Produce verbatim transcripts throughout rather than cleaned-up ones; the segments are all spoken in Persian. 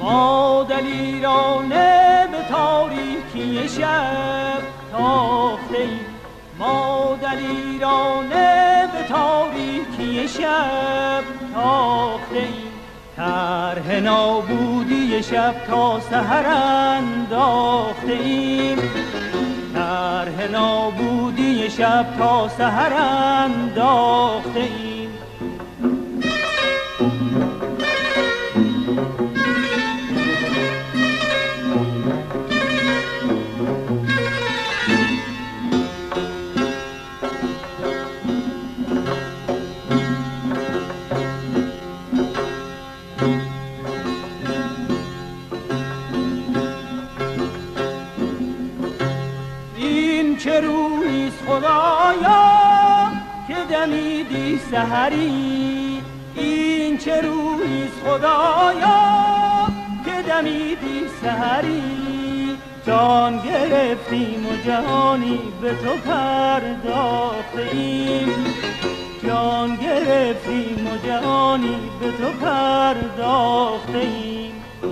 ما دلیرانه به تاریکی شب تاخته ایم، ما دلیرانه به تاریکی شب تاخته ایم، طرح نابودی شب تا سحر انداخته ایم، طرح نابودی شب تا سحر انداخته ایم. چه رویست خدایا که دمیدی سحری، این چه رویست خدایا که دمیدی سحری، جان گرفتیم و جهانی به تو پرداخته ایم، جان گرفتیم و جهانی به تو پرداخته ایم.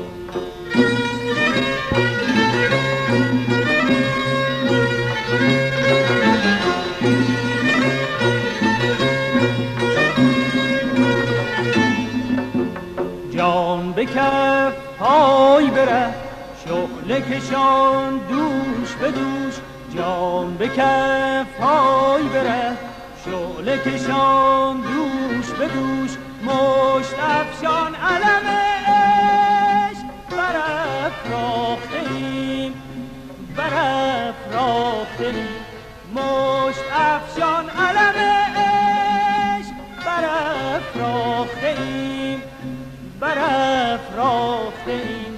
جان به کف پای بره شغل کشان دوش به دوش، جان به کف پای بره شغل کشان دوش به دوش، مشت افشان علم عشق برافراخته ایم، برافراخته ایم، مشت افشان علم عشق برافراخته ایم، برافراخته ایم.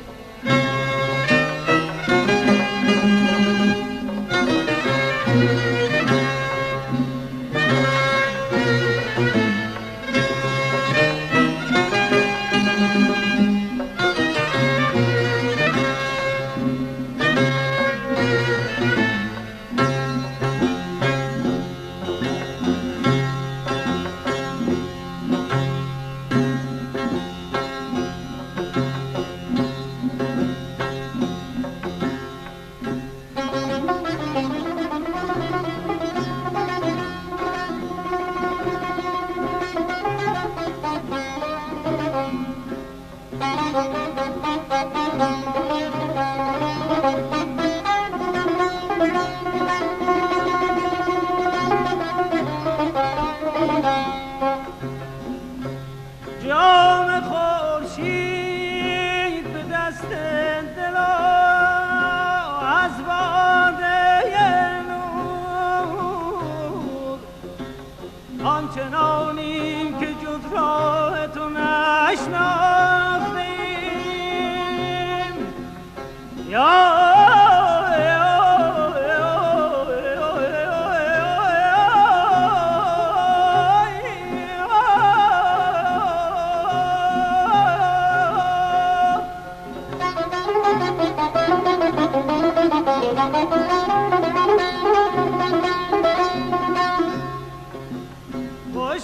جام خورشید به دست دلا از باده نور، آنچنانی که جز راه تو نشناختیم، یا خوش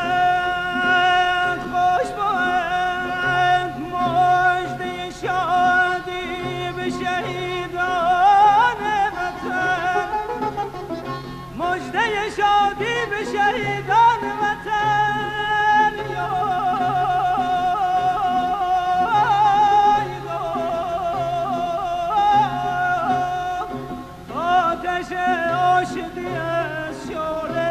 بود خوش بود مژده شادی به شهیدان وطن، مژده شادی به شهیدان وطن، آتش عاشقی از شعله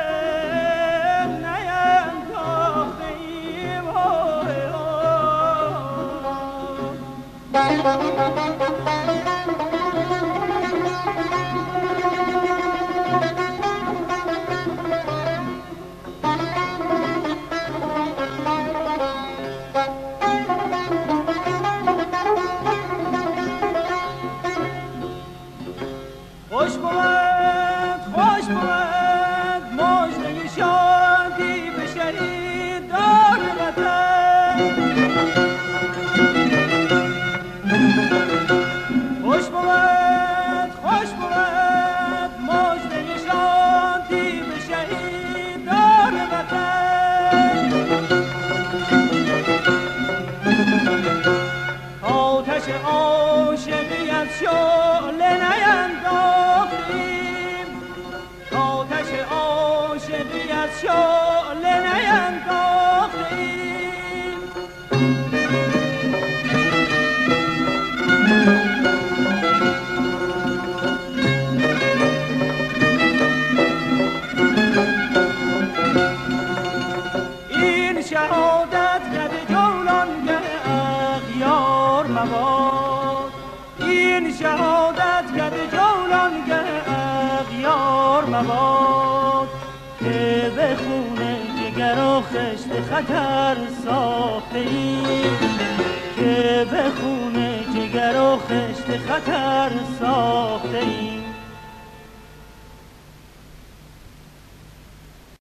خوش بود خوش بود مژده شادی به شهیدان وطن، این شهادت کرده جولانگه اغیار مباد، این شهادت کرده جولانگه اغیار مباد، که به خونه جگر و خشت خطر ساخته ای، که به خونه جگر و خشت خطر ساخته ای.